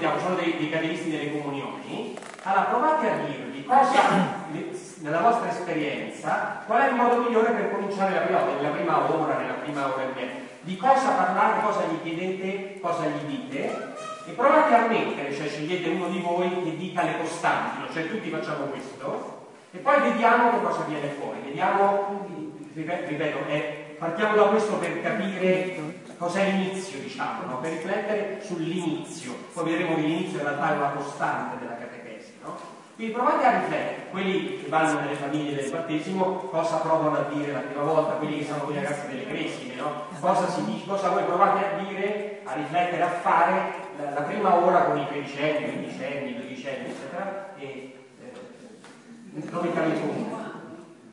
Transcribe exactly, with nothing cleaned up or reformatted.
vediamo, sono dei, dei catechisti delle comunioni. Allora provate a dirvi cosa, nella vostra esperienza, qual è il modo migliore per cominciare la prima, nella prima ora, nella prima ora e mezza, di cosa parlare, cosa gli chiedete, cosa gli dite, e provate a mettere, cioè scegliete uno di voi che dica le costanti, cioè tutti facciamo questo, e poi vediamo che cosa viene fuori, vediamo, ripeto, è, partiamo da questo per capire cos'è l'inizio, diciamo, no? Per riflettere sull'inizio, poi vedremo che l'inizio in realtà è una costante della catechesi, no? Quindi provate a riflettere, quelli che vanno nelle famiglie del battesimo, cosa provano a dire la prima volta, quelli che sono con i ragazzi delle cresime, no? Cosa si dice, cosa voi provate a dire, a riflettere, a fare la, la prima ora con i tredicenni, quindicenni, dodicenni, eccetera, e eh, lo mettiamo in comune.